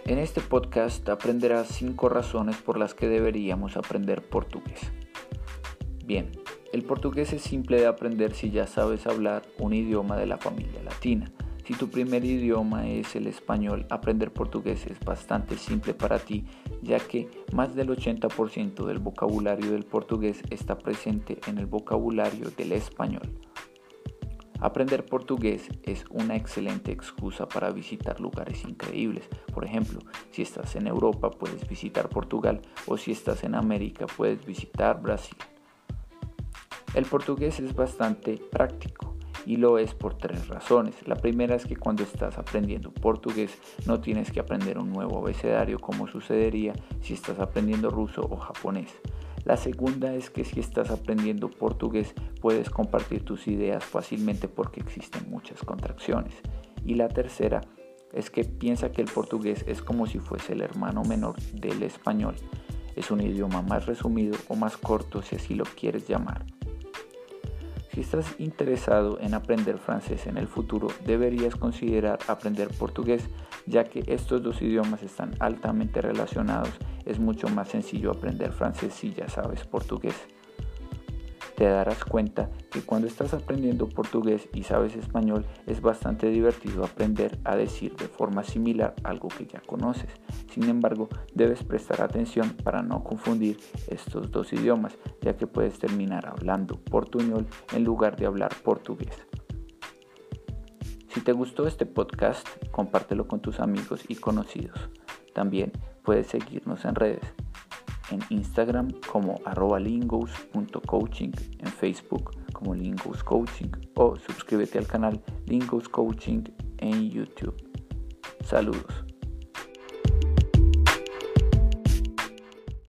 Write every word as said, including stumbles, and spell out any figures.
En este podcast aprenderás cinco razones por las que deberíamos aprender portugués. Bien, el portugués es simple de aprender si ya sabes hablar un idioma de la familia latina. Si tu primer idioma es el español, aprender portugués es bastante simple para ti, ya que más del ochenta por ciento del vocabulario del portugués está presente en el vocabulario del español. Aprender portugués es una excelente excusa para visitar lugares increíbles. Por ejemplo, si estás en Europa puedes visitar Portugal o si estás en América puedes visitar Brasil. El portugués es bastante práctico y lo es por tres razones. La primera es que cuando estás aprendiendo portugués no tienes que aprender un nuevo abecedario como sucedería si estás aprendiendo ruso o japonés. La segunda es que si estás aprendiendo portugués puedes compartir tus ideas fácilmente porque existen muchas contracciones. Y la tercera es que piensa que el portugués es como si fuese el hermano menor del español. Es un idioma más resumido o más corto si así lo quieres llamar. Si estás interesado en aprender francés en el futuro, deberías considerar aprender portugués, ya que estos dos idiomas están altamente relacionados. Es mucho más sencillo aprender francés si ya sabes portugués. Te darás cuenta que cuando estás aprendiendo portugués y sabes español, es bastante divertido aprender a decir de forma similar algo que ya conoces. Sin embargo, debes prestar atención para no confundir estos dos idiomas, ya que puedes terminar hablando portuñol en lugar de hablar portugués. Si te gustó este podcast, compártelo con tus amigos y conocidos. También puedes seguirnos en redes. En Instagram como arroba lingos punto coaching, en Facebook como Lingos Coaching o suscríbete al canal Lingos Coaching en YouTube. Saludos.